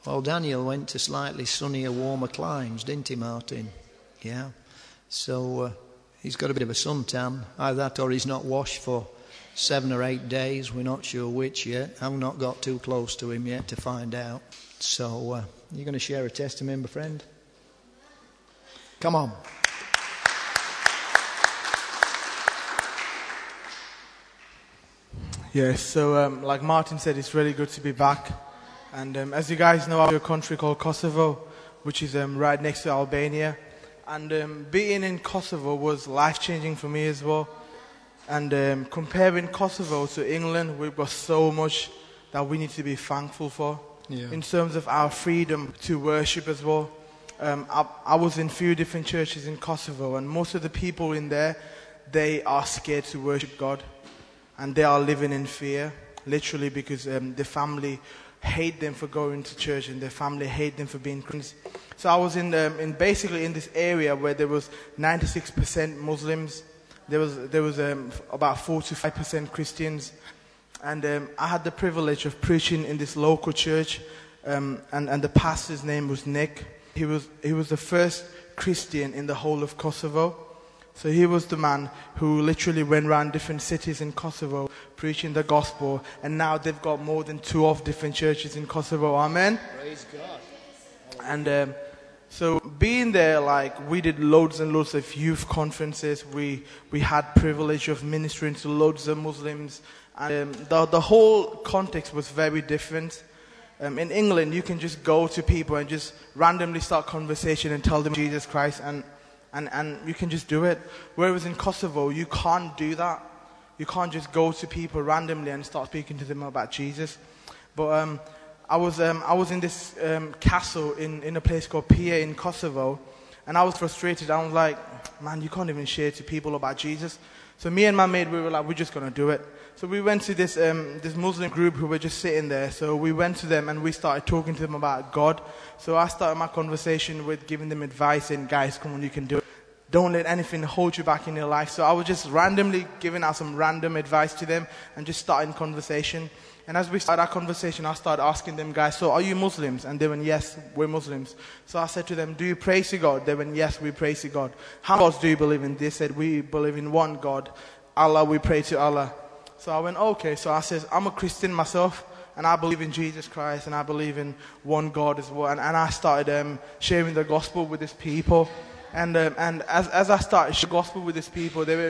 Well, Daniel went to slightly sunnier, warmer climes, didn't he, Martin? Yeah. So he's got a bit of a suntan. Either that or he's not washed for 7 or 8 days. We're not sure which yet. I've not got too close to him yet to find out. So you're going to share a testimony, my friend? Come on. Yeah, so like Martin said, it's really good to be back. And as you guys know, I'm in a country called Kosovo, which is right next to Albania. And being in Kosovo was life-changing for me as well. And comparing Kosovo to England, we've got so much that we need to be thankful for. Yeah. In terms of our freedom to worship as well. I was in a few different churches in Kosovo, and most of the people in there, they are scared to worship God. And they are living in fear, literally, because their family hate them for going to church, and their family hate them for being Christians. So I was basically in this area where there was 96% Muslims. There was about 4 to 5% Christians, and I had the privilege of preaching in this local church, and the pastor's name was Nick. He was the first Christian in the whole of Kosovo. So he was the man who literally went around different cities in Kosovo preaching the gospel, and now they've got more than 12 different churches in Kosovo. Amen. Praise God. And so being there, like, we did loads and loads of youth conferences. We had privilege of ministering to loads of Muslims, and the whole context was very different. In England, you can just go to people and just randomly start conversation and tell them Jesus Christ, and you can just do it. Whereas in Kosovo, you can't do that. You can't just go to people randomly and start speaking to them about Jesus. But I was in this castle in a place called Pia in Kosovo, and I was frustrated. I was like, man, you can't even share to people about Jesus. So me and my mate, we were like, we're just going to do it. So we went to this Muslim group who were just sitting there. So we went to them and we started talking to them about God. So I started my conversation with giving them advice and, guys, come on, you can do it. Don't let anything hold you back in your life. So I was just randomly giving out some random advice to them and just starting conversation. And as we started our conversation, I started asking them, guys, so are you Muslims? And they went, yes, we're Muslims. So I said to them, do you pray to God? They went, yes, we pray to God. How many gods do you believe in? They said, we believe in one God. Allah, we pray to Allah. So I went, okay. So I said, I'm a Christian myself, and I believe in Jesus Christ, and I believe in one God as well. And I started sharing the gospel with these people. And as I started sharing the gospel with these people, they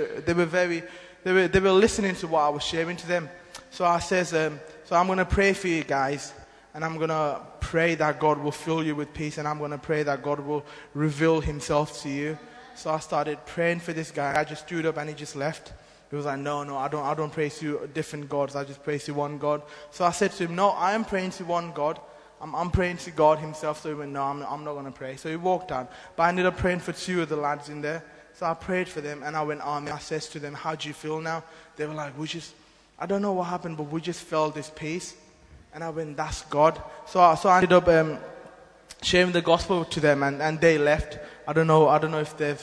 were listening to what I was sharing to them. So I says, so I'm going to pray for you guys, and I'm going to pray that God will fill you with peace, and I'm going to pray that God will reveal himself to you. So I started praying for this guy. I just stood up and he just left. He was like, no, I don't pray to different gods. I just pray to one God. So I said to him, no, I am praying to one God. I'm praying to God himself. So he went, no, I'm not going to pray. So he walked out. But I ended up praying for 2 of the lads in there. So I prayed for them, and I went on. I said to them, how do you feel now? They were like, I don't know what happened, but we just felt this peace. And I went, that's God. So I ended up sharing the gospel to them, and they left. I don't know if they've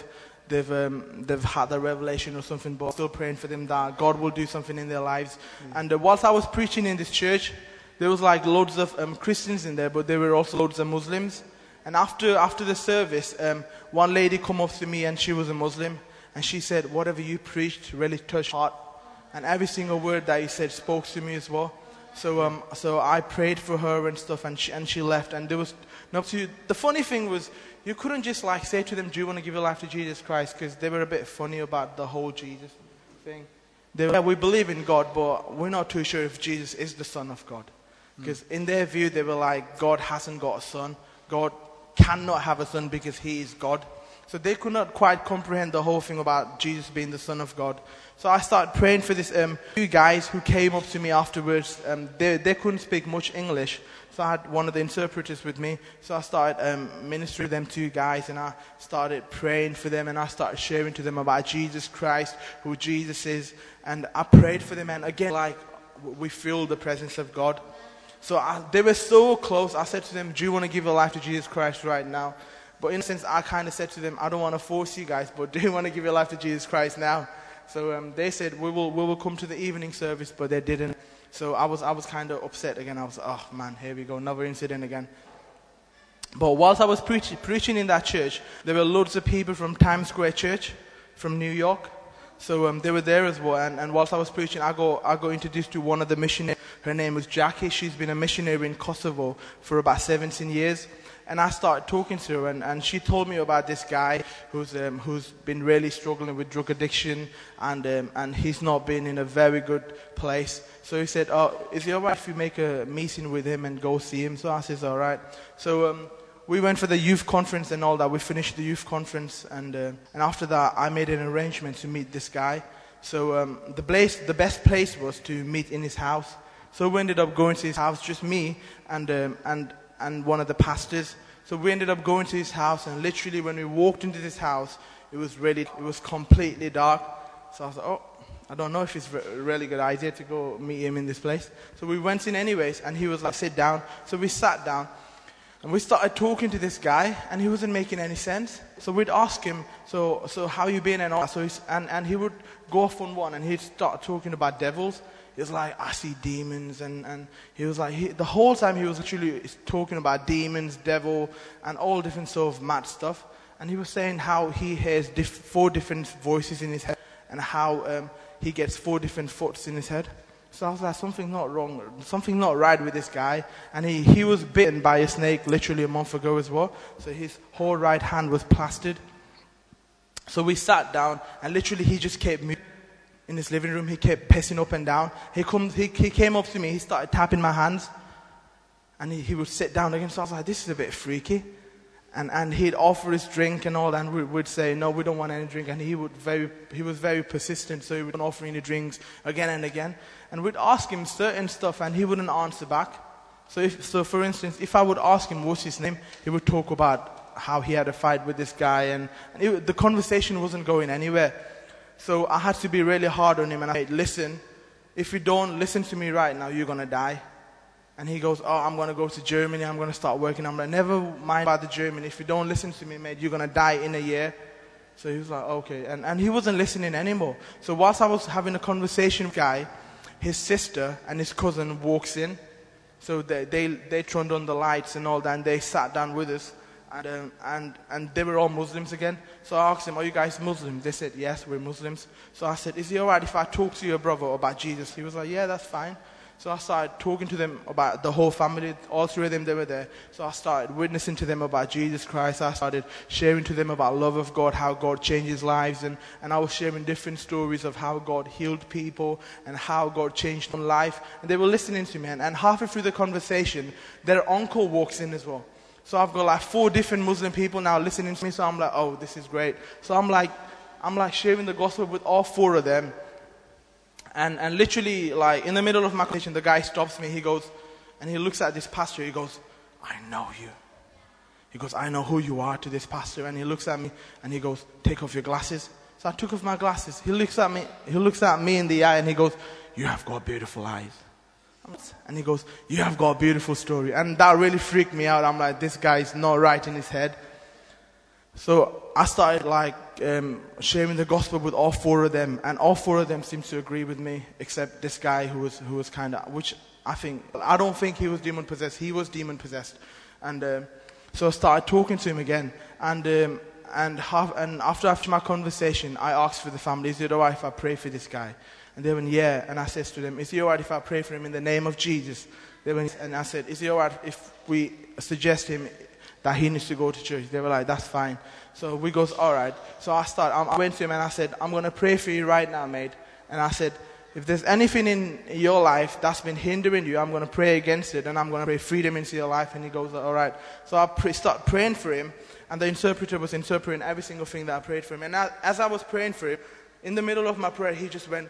had a revelation or something, but I'm still praying for them that God will do something in their lives. And whilst I was preaching in this church, there was like loads of Christians in there, but there were also loads of Muslims. And after the service, one lady come up to me, and she was a Muslim, and she said, whatever you preached really touched my heart, and every single word that you said spoke to me as well. So I prayed for her and stuff, and she left. And there was the funny thing was, you couldn't just like say to them, do you want to give your life to Jesus Christ? Because they were a bit funny about the whole Jesus thing. They were, yeah, we believe in God, but we're not too sure if Jesus is the Son of God. Because in their view, they were like, God hasn't got a son. God cannot have a son because he is God. So they could not quite comprehend the whole thing about Jesus being the Son of God. So I started praying for this 2 guys who came up to me afterwards. They couldn't speak much English, so I had one of the interpreters with me. So I started ministering to them 2 guys, and I started praying for them, and I started sharing to them about Jesus Christ, who Jesus is. And I prayed for them, and again, like, we feel the presence of God. So they were so close. I said to them, do you want to give your life to Jesus Christ right now? But in a sense, I kind of said to them, I don't want to force you guys, but do you want to give your life to Jesus Christ now? So they said, we will come to the evening service, but they didn't. So I was kind of upset again. I was, oh man, here we go, another incident again. But whilst I was preaching in that church, there were loads of people from Times Square Church, from New York. So they were there as well. And whilst I was preaching, I got introduced to one of the missionaries. Her name was Jackie. She's been a missionary in Kosovo for about 17 years. And I started talking to her, and she told me about this guy who's been really struggling with drug addiction, and he's not been in a very good place. So he said, "Oh, is it all right if we make a meeting with him and go see him?" So I said, "All right." So we went for the youth conference and all that. We finished the youth conference, and after that, I made an arrangement to meet this guy. So the best place was to meet in his house. So we ended up going to his house, just me and one of the pastors. So we ended up going to his house, and literally when we walked into this house, it was completely dark. So I was like, "Oh, I don't know if it's a really good idea to go meet him in this place." So we went in anyways, and he was like, "Sit down." So we sat down, and we started talking to this guy, and he wasn't making any sense. So we'd ask him, so how you been and all that. So and he would go off on one, and he'd start talking about devils. He was like, "I see demons," and he was like, the whole time he was actually talking about demons, devil, and all different sort of mad stuff. And he was saying how he hears 4 different voices in his head, and how he gets 4 different thoughts in his head. So I was like, something not wrong, something not right with this guy. And he was bitten by a snake literally a month ago as well. So his whole right hand was plastered. So we sat down, and literally he just kept moving. In his living room, he kept pacing up and down. He came up to me, he started tapping my hands, and he would sit down again. So I was like, this is a bit freaky. And he'd offer us drink and all that, and we would say, "No, we don't want any drink." And he was very persistent, so he would offer any drinks again and again. And we'd ask him certain stuff, and he wouldn't answer back. So for instance, if I would ask him what's his name, he would talk about how he had a fight with this guy, and the conversation wasn't going anywhere. So I had to be really hard on him, and I said, "Listen, if you don't listen to me right now, you're going to die." And he goes, "Oh, I'm going to go to Germany, I'm going to start working." I'm like, "Never mind about the Germany. If you don't listen to me, mate, you're going to die in a year." So he was like, "Okay." And he wasn't listening anymore. So whilst I was having a conversation with the guy, his sister and his cousin walks in. So they turned on the lights and all that, and they sat down with us. And they were all Muslims again. So I asked them, "Are you guys Muslims?" They said, "Yes, we're Muslims." So I said, "Is it alright if I talk to your brother about Jesus?" He was like, "Yeah, that's fine." So I started talking to them about the whole family. All 3 of them, they were there. So I started witnessing to them about Jesus Christ. I started sharing to them about love of God, how God changes lives. And I was sharing different stories of how God healed people and how God changed their life. And they were listening to me. And halfway through the conversation, their uncle walks in as well. So I've got like 4 different Muslim people now listening to me. So I'm like, "Oh, this is great." So I'm like sharing the gospel with all 4 of them. And literally, like, in the middle of my conversation, the guy stops me. He goes, and he looks at this pastor. He goes, "I know you." He goes, "I know who you are," to this pastor. And he looks at me, and he goes, "Take off your glasses." So I took off my glasses. He looks at me in the eye, and he goes, "You have got beautiful eyes." And he goes, "You have got a beautiful story." And that really freaked me out. I'm like, this guy's not right in his head. So I started sharing the gospel with all 4 of them, and all 4 of them seemed to agree with me, except this guy who was kind of, which I don't think he was demon possessed. He was demon possessed, and so I started talking to him again, and after my conversation, I asked for the family, "Is it alright if I pray for this guy?" And they went, "Yeah." And I said to them, "Is it alright if I pray for him in the name of Jesus?" They went, and I said, "Is it alright if we suggest him that he needs to go to church?" They were like, "That's fine." So we goes, "All right." So I went to him and I said, "I'm going to pray for you right now, mate." And I said, "If there's anything in your life that's been hindering you, I'm going to pray against it, and I'm going to pray freedom into your life." And he goes, "All right." So I start praying for him, and the interpreter was interpreting every single thing that I prayed for him. And as I was praying for him, in the middle of my prayer, he just went,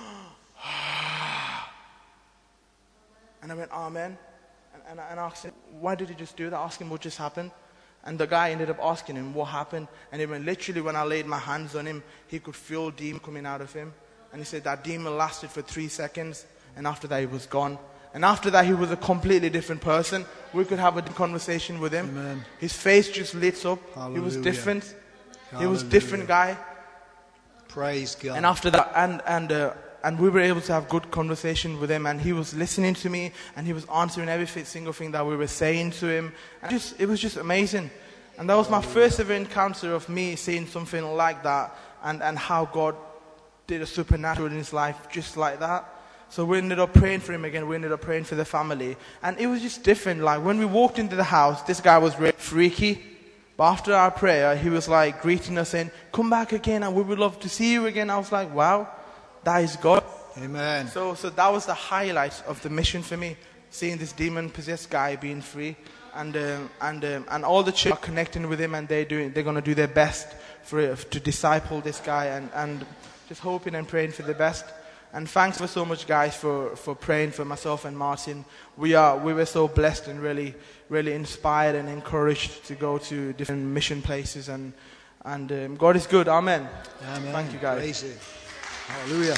and I went, "Amen." And I asked him, "Why did he just do that?" I asked him what just happened. And the guy ended up asking him what happened. And he went, literally when I laid my hands on him, he could feel demon coming out of him. And he said that demon lasted for 3 seconds. And after that, he was gone. And after that, he was a completely different person. We could have a conversation with him. Amen. His face just lit up. Hallelujah. He was different. Hallelujah. He was different guy. Praise God. And after that, and we were able to have good conversation with him, and he was listening to me, and he was answering every single thing that we were saying to him. And it was just amazing. And that was my first ever encounter of me seeing something like that, and how God did a supernatural in his life just like that. So we ended up praying for him again. We ended up praying for the family. And it was just different. Like when we walked into the house, this guy was really freaky. But after our prayer, he was like greeting us saying, come back again and we would love to see you again. I was like, wow, that is God. Amen. So that was the highlight of the mission for me. Seeing this demon-possessed guy being free. And all the church are connecting with him, and they're going to do their best to disciple this guy, and just hoping and praying for the best. And thanks so much, guys, for praying for myself and Martin. We were so blessed and really, really inspired and encouraged to go to different mission places. And God is good. Amen. Amen. Thank you, guys. Praise it. Hallelujah.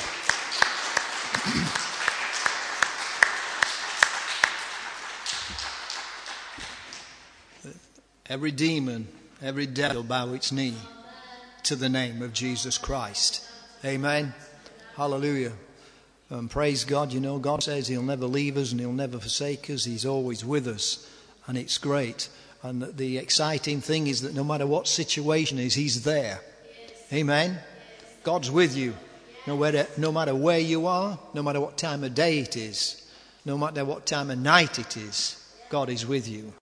Every demon, every devil bow its knee to the name of Jesus Christ. Amen. Hallelujah. Praise God. You know, God says he'll never leave us and he'll never forsake us. He's always with us. And it's great. And the exciting thing is that no matter what situation is, he's there. Amen. God's with you. No matter where you are, no matter what time of day it is, no matter what time of night it is, God is with you.